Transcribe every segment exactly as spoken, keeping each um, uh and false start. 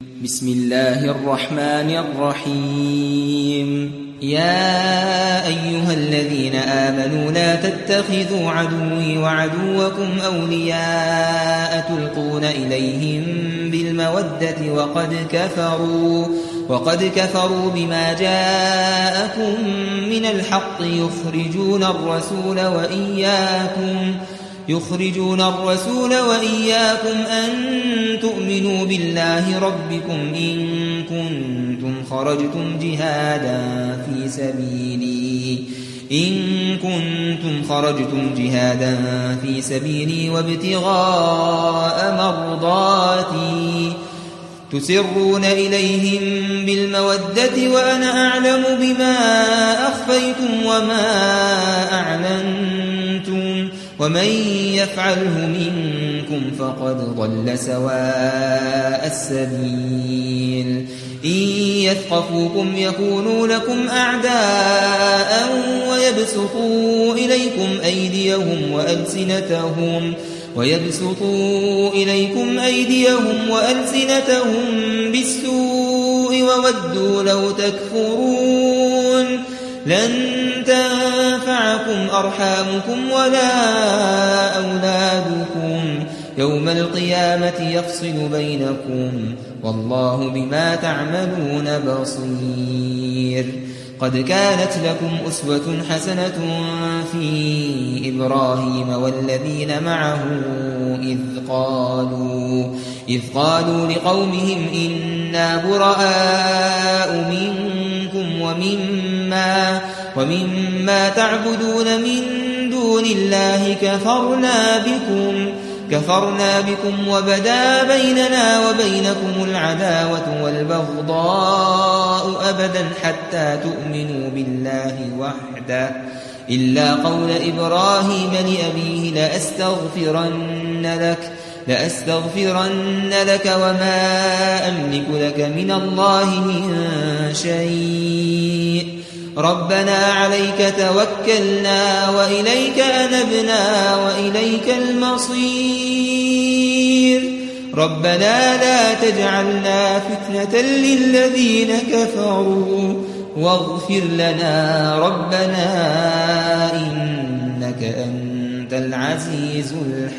بسم الله الرحمن الرحيم يا أيها الذين آمنوا لا تتخذوا عدوي وعدوكم أولياء تلقون إليهم بالمودة وقد كفروا وقد كفروا بما جاءكم من الحق يخرجون الرسول وإياكم يخرجون الرسول وإياكم أن تؤمنوا بالله ربكم إن كنتم خرجتم جهادا في سبيلي إن كنتم خرجتم جهادا في سبيلي وابتغاء مرضاتي تسرون إليهم بالمودة وأنا أعلم بما أخفيتم وما أعلنتم ومن يفعله منكم فقد ضل سواء السبيل إن يثقفوكم يكونوا لكم أعداء ويبسطوا إليكم أيديهم وألسنتهم ويبسطوا إليكم أيديهم وألسنتهم بالسوء وودوا لو تكفرون لن تنفعكم أرحامكم ولا أولادكم يوم القيامة يفصل بينكم والله بما تعملون بصير قد كانت لكم أسوة حسنة في إبراهيم والذين معه إذ قالوا إذ قالوا لقومهم إنا براء منكم ومما ومما تعبدون من دون الله كفرنا بكم كفرنا بكم وبدا بيننا وبينكم العداوة والبغضاء أبدا حتى تؤمنوا بالله وحده إلا قول إبراهيم لأبيه لأستغفرن لك لأستغفرن لك وما أملك لك من الله من شيء ربنا عليك توكلنا وإليك أنبنا وإليك المصير ربنا لا تجعلنا فتنة للذين كفروا واغفر لنا ربنا إنك أنت العزيز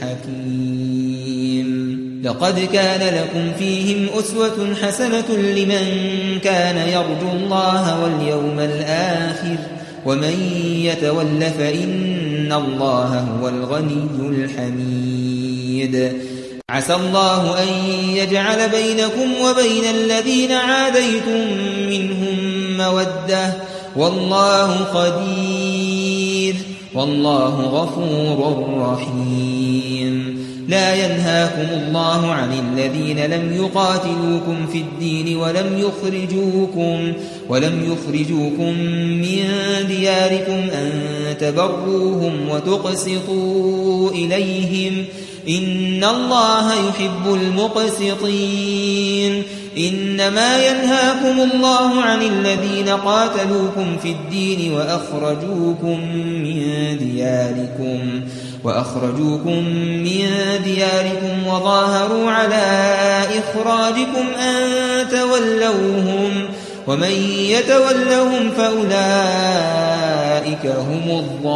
الحكيم لقد كان لكم فيهم أسوة حسنة لمن كان يرجو الله واليوم الآخر ومن يتول فإن الله هو الغني الحميد عسى الله أن يجعل بينكم وبين الذين عاديتم منهم مودة والله قدير والله غفور رحيم لا ينهاكم الله عن الذين لم يقاتلوكم في الدين ولم يخرجوكم ولم يخرجوكم من دياركم أن تبروهم وتقسطوا إليهم إن الله يحب المقسطين إنما ينهاكم الله عن الذين قاتلوكم في الدين وأخرجوكم من دياركم وأخرجوكم من دياركم وظاهروا على إخراجكم أن تولوهم ومن يتولهم فأولئك هم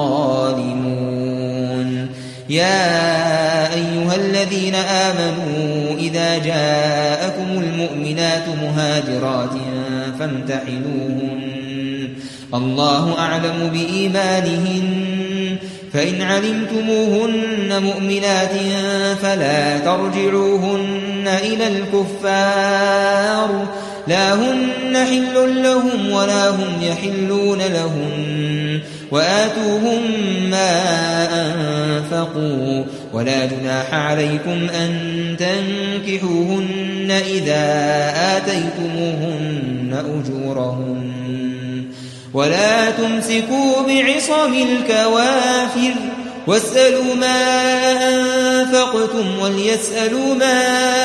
الظالمون يا أيها الذين آمنوا إذا جاءكم المؤمنات مهاجرات فامتحنوهن الله أعلم بإيمانهن فإن علمتموهن مؤمنات فلا ترجعوهن إلى الكفار لا هن حل لهم ولا هم يحلون لهم وآتوهم ما أنفقوا ولا جناح عليكم أن تنكحوهن إذا آتيتموهن أجورهن ولا تمسكوا بعصم الكوافر واسألوا ما أنفقتم وليسألوا ما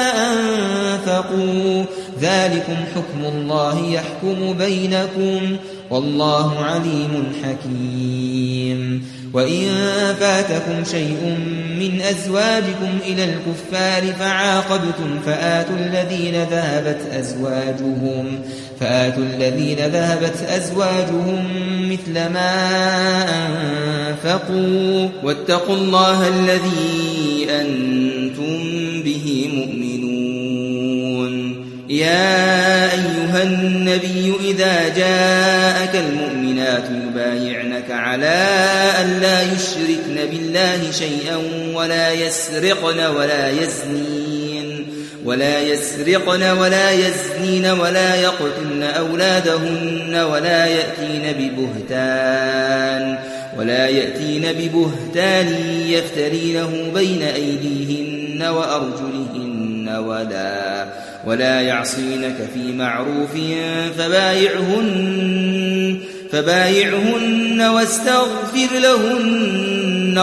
أنفقوا ذلكم حكم الله يحكم بينكم والله عليم حكيم وإن فاتكم شيء من أزواجكم إلى الكفار فعاقبتم فآتوا الذين ذهبت أزواجهم فآتوا الذين ذهبت أزواجهم مثل ما أنفقوا واتقوا الله الذي أنتم به مؤمنون. يا أيها النبي إذا جاءك المؤمنات يبايعنك على أن لا يشركن بالله شيئا ولا يسرقن ولا يزنين ولا يسرقن ولا يزنين ولا يقتلن أولادهن ولا يأتين ببهتان ولا يأتين ببهتان يفترينه بين أيديهن وأرجلهن ولا ولا يعصينك في معروف فبايعهن فبايعهن واستغفر لهن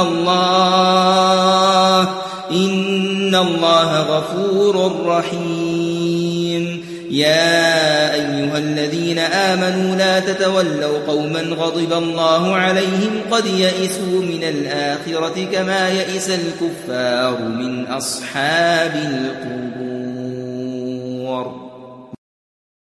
الله إن الله غفور رحيم. يا أيها الذين آمنوا لا تتولوا قوما غضب الله عليهم قد يئسوا من الآخرة كما يئس الكفار من أصحاب القبور.